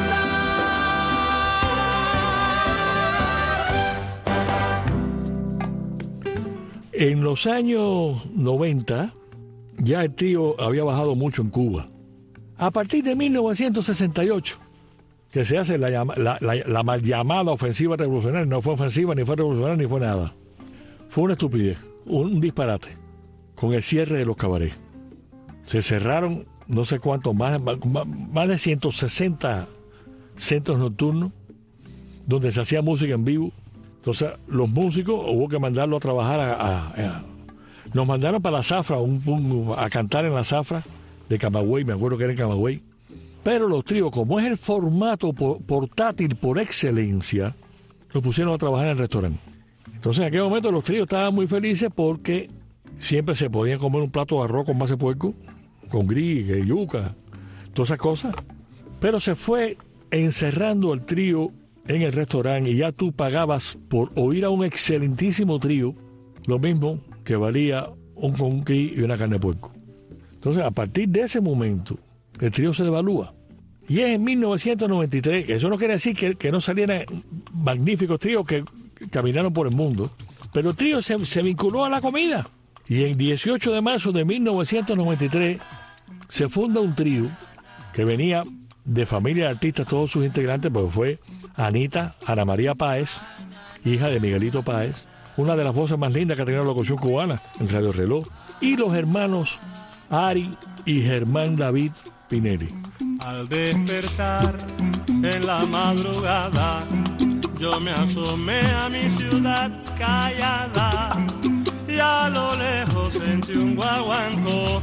C: cantar.
D: En los años noventa ya el trío había bajado mucho en Cuba. A partir de mil novecientos sesenta y ocho, que se hace la, llama, la, la, la mal llamada ofensiva revolucionaria, no fue ofensiva, ni fue revolucionaria, ni fue nada. Fue una estupidez, un, un disparate, con el cierre de los cabarets. Se cerraron no sé cuántos, más, más, más de ciento sesenta centros nocturnos, donde se hacía música en vivo. Entonces, los músicos hubo que mandarlo a trabajar a... a, a nos mandaron para la zafra, un, un, a cantar en la zafra de Camagüey, me acuerdo que era en Camagüey. Pero los tríos, como es el formato por, portátil por excelencia, los pusieron a trabajar en el restaurante. Entonces en aquel momento los tríos estaban muy felices porque siempre se podían comer un plato de arroz con base de puerco, con gris, yuca, todas esas cosas. Pero se fue encerrando el trío en el restaurante y ya tú pagabas por oír a un excelentísimo trío lo mismo que valía un con gris y una carne de puerco. Entonces a partir de ese momento el trío se devalúa. Y es en mil novecientos noventa y tres, que eso no quiere decir que, que no salieran magníficos tríos que caminaron por el mundo, pero el trío se, se vinculó a la comida. Y el dieciocho de marzo de mil novecientos noventa y tres se funda un trío que venía de familia de artistas, todos sus integrantes, porque fue Anita, Ana María Páez, hija de Miguelito Páez, una de las voces más lindas que ha tenido la locución cubana en Radio Reloj, y los hermanos Ari y Germán David Pinelli.
E: Al despertar en la madrugada, yo me asomé a mi ciudad callada, y a lo lejos sentí un guaguancó,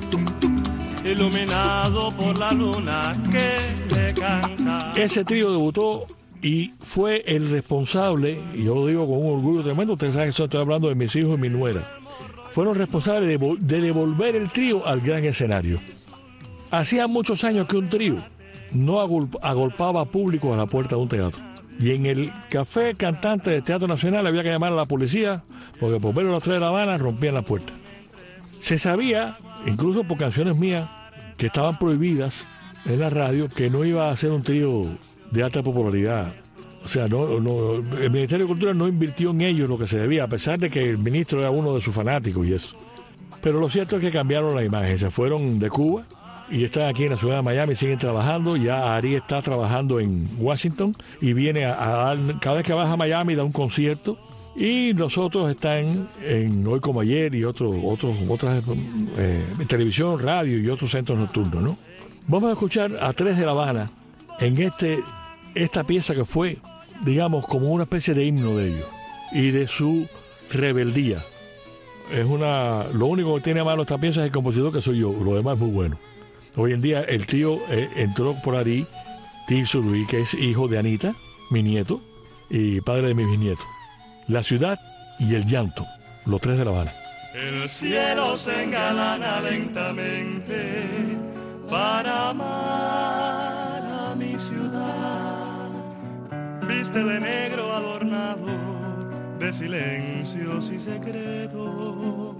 E: iluminado por la luna que le canta.
D: Ese trío debutó y fue el responsable, y yo lo digo con un orgullo tremendo, ustedes saben que estoy hablando de mis hijos y mi nuera, fueron responsables de, de devolver el trío al gran escenario. Hacía muchos años que un trío no agolp- agolpaba público a la puerta de un teatro. Y en el café cantante del Teatro Nacional había que llamar a la policía, porque por ver a las tres de La Habana rompían la puerta. Se sabía, incluso por canciones mías, que estaban prohibidas en la radio, que no iba a ser un trío de alta popularidad. O sea, no, no, el Ministerio de Cultura no invirtió en ellos lo que se debía, a pesar de que el ministro era uno de sus fanáticos y eso. Pero lo cierto es que cambiaron la imagen, se fueron de Cuba y están aquí en la ciudad de Miami, siguen trabajando. Ya Ari está trabajando en Washington y viene a, a dar, cada vez que vas a Miami da un concierto. Y los otros están en Hoy Como Ayer y otros, otros, otras eh, televisión, radio y otros centros nocturnos, ¿no? Vamos a escuchar a Tres de La Habana en este esta pieza que fue, digamos, como una especie de himno de ellos y de su rebeldía. Es una, lo único que tiene a mano esta pieza es el compositor, que soy yo, lo demás es muy bueno. Hoy en día el tío eh, entró por ahí, Tirso Luis, que es hijo de Anita, mi nieto, y padre de mis bisnietos. La ciudad y el llanto, los Tres de La Habana.
E: El cielo se engalana lentamente para amar a mi ciudad. Viste de negro adornado de silencios y secretos,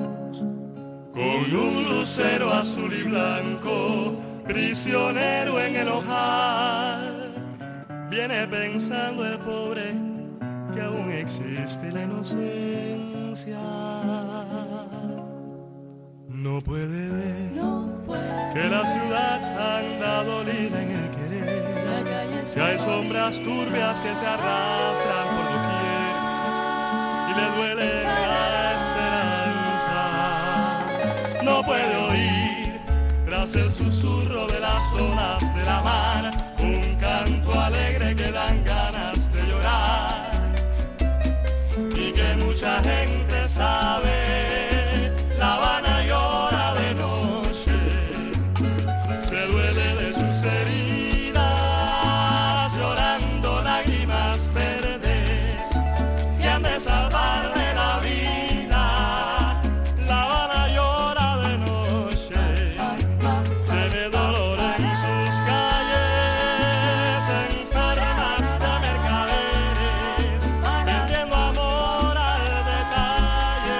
E: con un lucero azul y blanco, prisionero en el ojal. Viene pensando el pobre que aún
H: existe la inocencia. No puede ver
C: no puede
H: que la ciudad anda dolida en el querer. Si hay sombras turbias que se arrastran por doquier y le duele la esperanza. No puede oír tras el susurro de las olas de la mar un canto alegre que dan ganas de llorar y que mucha gente sabe. La Habana llora de noche, se duele de sus heridas, llorando lágrimas verdes que han de salvarle la vida. La Habana llora de noche, tiene dolor en sus calles, enfermas de mercaderes, vendiendo amor al detalle.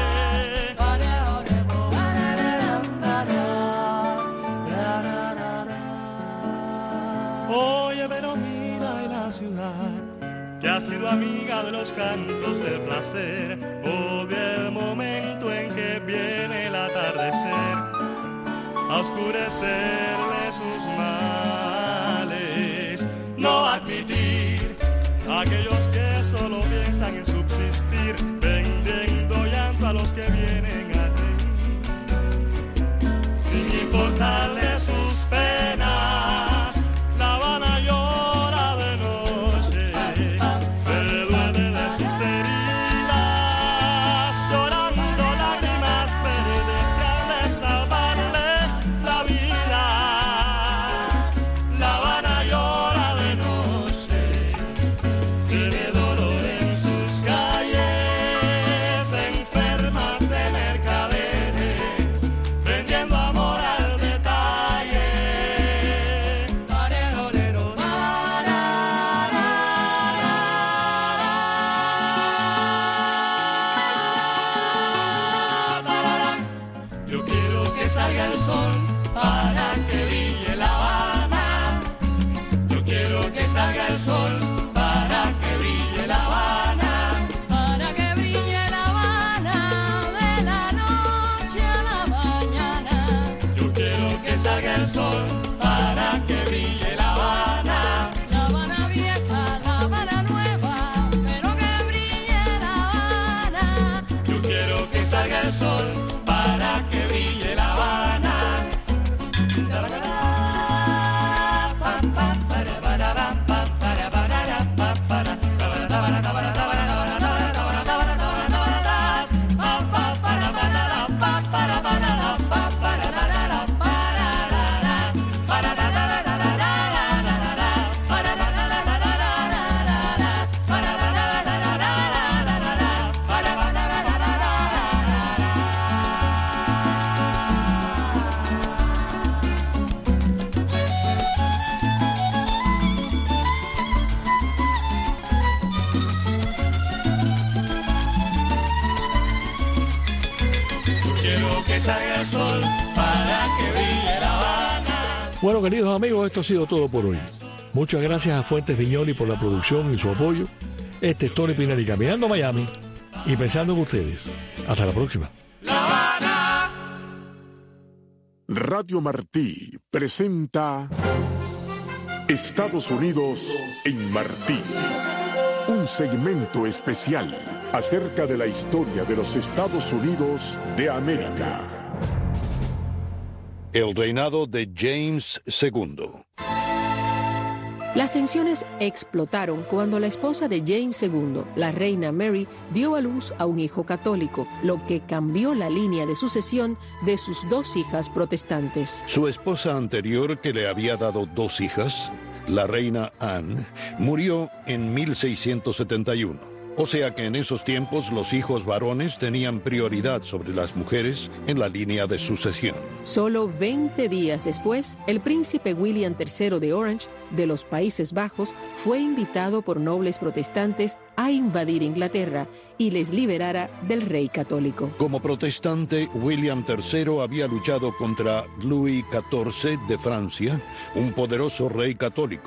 H: Oye, pero mira en la ciudad que ha sido amiga de los cantos del placer, odia el momento en que viene el atardecer a oscurecerle sus males. No admitir a aquellos que solo piensan en subsistir, vendiendo llanto a los que vienen a reír, sin importarle sus penas. La Habana llora de noche, se duele de sus heridas, llorando lágrimas verdes que han de salvarle la vida. La Habana llora de noche, tiene dolor en sus calles, enfermas de mercaderes, vendiendo amor al detalle. Parerolero, yo quiero que salga el sol para que brille La Habana. Yo quiero que salga el sol para que brille La Habana.
C: para que brille La Habana de la noche a la mañana.
H: Yo quiero que salga el sol para que brille La Habana.
C: La Habana vieja, La Habana nueva, pero que brille La Habana.
H: Yo quiero que salga el sol para que brille La Habana. Yo quiero que salga el sol para que brille La Habana.
D: Bueno, queridos amigos, esto ha sido todo por hoy. Muchas gracias a Fuentes Viñoli por la producción y su apoyo. Este es Tony Pinelli caminando a Miami y pensando en ustedes. Hasta la próxima.
J: Radio Martí presenta Estados Unidos en Martí. Un segmento especial acerca de la historia de los Estados Unidos de América.
K: El reinado de James segundo.
L: Las tensiones explotaron cuando la esposa de James segundo, la reina Mary, dio a luz a un hijo católico, lo que cambió la línea de sucesión de sus dos hijas protestantes.
K: Su esposa anterior, que le había dado dos hijas, la reina Anne, murió en mil seiscientos setenta y uno. O sea que en esos tiempos los hijos varones tenían prioridad sobre las mujeres en la línea de sucesión.
L: Solo veinte días después, el príncipe William tercero de Orange, de los Países Bajos, fue invitado por nobles protestantes a invadir Inglaterra y les liberara del rey católico.
K: Como protestante, William tercero había luchado contra Louis catorce de Francia, un poderoso rey católico.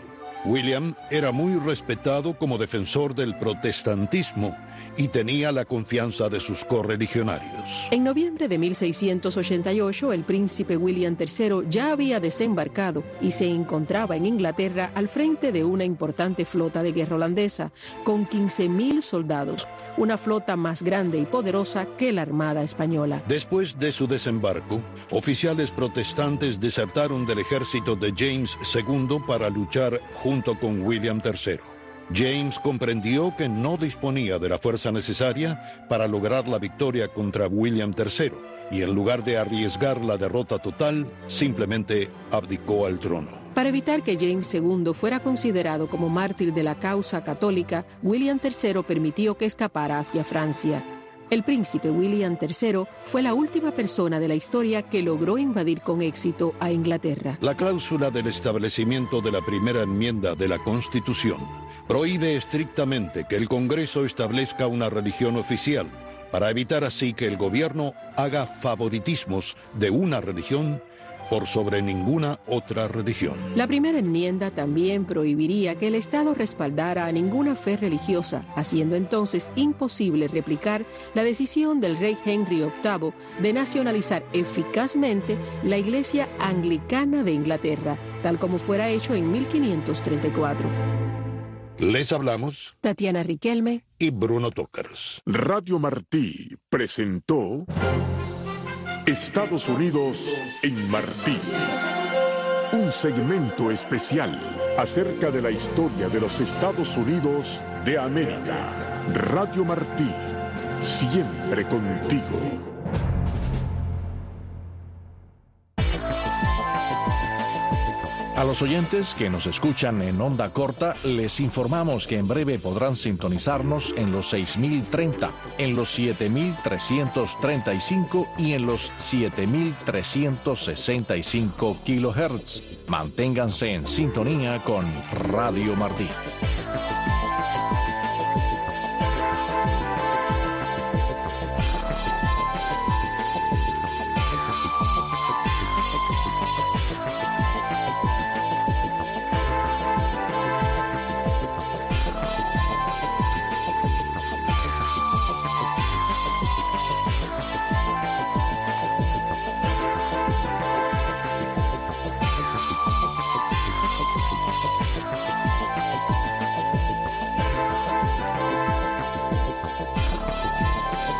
K: William era muy respetado como defensor del protestantismo y tenía la confianza de sus correligionarios.
L: En noviembre de mil seiscientos ochenta y ocho, el príncipe William tercero ya había desembarcado y se encontraba en Inglaterra al frente de una importante flota de guerra holandesa, con quince mil soldados, una flota más grande y poderosa que la Armada Española.
K: Después de su desembarco, oficiales protestantes desertaron del ejército de James segundo para luchar junto con William tercero. James comprendió que no disponía de la fuerza necesaria para lograr la victoria contra William tercero, y en lugar de arriesgar la derrota total, simplemente abdicó al trono.
L: Para evitar que James segundo fuera considerado como mártir de la causa católica, William tercero permitió que escapara hacia Francia. El príncipe William tercero fue la última persona de la historia que logró invadir con éxito a Inglaterra.
K: La cláusula del establecimiento de la primera enmienda de la Constitución prohíbe estrictamente que el Congreso establezca una religión oficial, para evitar así que el gobierno haga favoritismos de una religión por sobre ninguna otra religión.
L: La primera enmienda también prohibiría que el Estado respaldara a ninguna fe religiosa, haciendo entonces imposible replicar la decisión del rey Henry octavo de nacionalizar eficazmente la Iglesia Anglicana de Inglaterra, tal como fuera hecho en mil quinientos treinta y cuatro.
K: Les hablamos
L: Tatiana Riquelme
K: y Bruno Tócars.
J: Radio Martí presentó Estados Unidos en Martí. Un segmento especial acerca de la historia de los Estados Unidos de América. Radio Martí, siempre contigo.
M: A los oyentes que nos escuchan en onda corta, les informamos que en breve podrán sintonizarnos en los seis mil treinta, en los siete mil trescientos treinta y cinco y en los siete mil trescientos sesenta y cinco kilohertz. Manténganse en sintonía con Radio Martí.